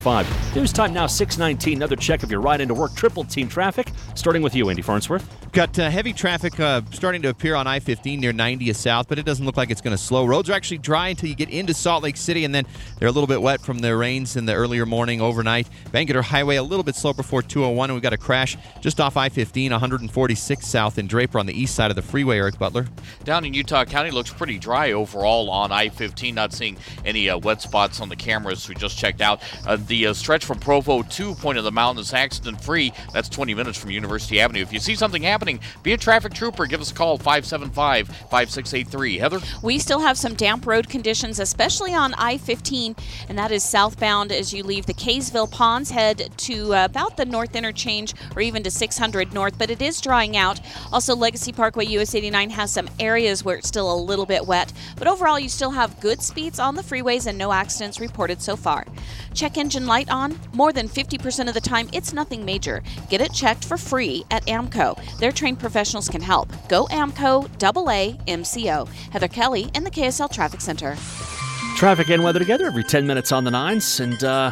5. News time now, 6:19. Another check of your ride into work. Triple team traffic. Starting with you, Andy Farnsworth. Got heavy traffic starting to appear on I-15 near 90th South, but it doesn't look like it's going to slow. Roads are actually dry until you get into Salt Lake City, and then they're a little bit wet from the rains in the earlier morning overnight. Bangerter Highway a little bit slow before 201, and we've got a crash just off I-15, 146 South in Draper on the east side of the freeway, Eric Butler. Down in Utah County, looks pretty dry overall on I-15. Not seeing any wet spots on the cameras we just checked out. The stretch from Provo to Point of the Mountain is accident-free. That's 20 minutes from University Avenue. If you see something happening, be a traffic trooper. Give us a call, 575-5683. Heather? We still have some damp road conditions, especially on I-15, and that is southbound as you leave the Kaysville Ponds, head to about the North Interchange or even to 600 North, but it is drying out. Also, Legacy Parkway US 89 has some areas where it's still a little bit wet, but overall you still have good speeds on the freeways and no accidents reported so far. Check engine light on. More than 50% of the time, it's nothing major. Get it checked for free at AAMCO. Their trained professionals can help. Go AAMCO, AAMCO. Heather Kelly in the KSL Traffic Center. Traffic and weather together every 10 minutes on the 9s. And